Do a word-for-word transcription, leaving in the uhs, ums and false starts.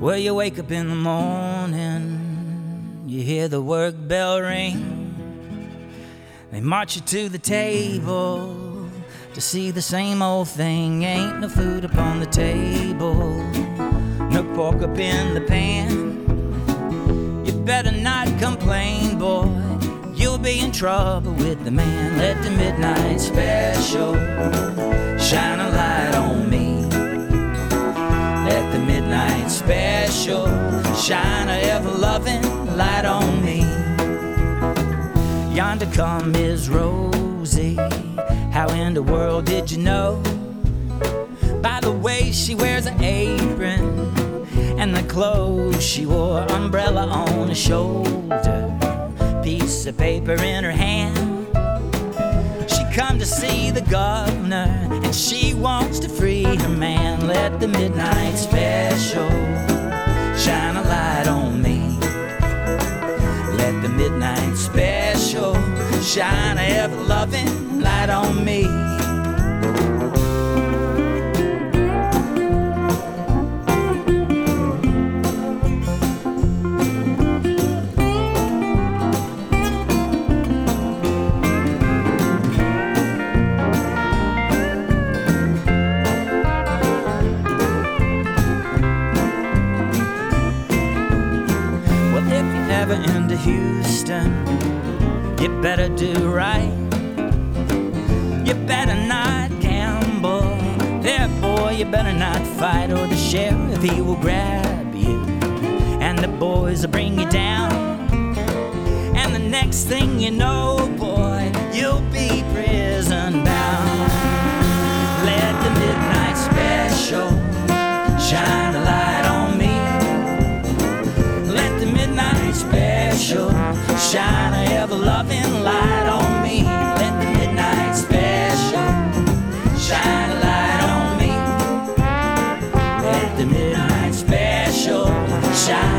Well, you wake up in the morning, you hear the work bell ring. They march you to the table to see the same old thing. Ain't no food upon the table, no pork up in the pan. You better not complain, boy, you'll be in trouble with the man. Let the midnight special shine a light on me. Let the midnight special shine a ever-loving light on me. Yonder come Miss Rosie, how in the world did you know? By the way she wears an apron and the clothes she wore, umbrella on her shoulder, piece of paper in her hand. She come to see the governor and she wants to free her man. Let the midnight special shine a light on me. Let the midnight special shine a ever-loving light on me. Into Houston, you better do right. You better not gamble. There, boy, you better not fight, or the sheriff, he will grab you, and the boys will bring you down. And the next thing you know, boy, you'll be prison bound. Let the midnight special shine a light on me. Let the midnight special shine a ever-loving light on me. Let the midnight special shine a light on me. Let the midnight special shine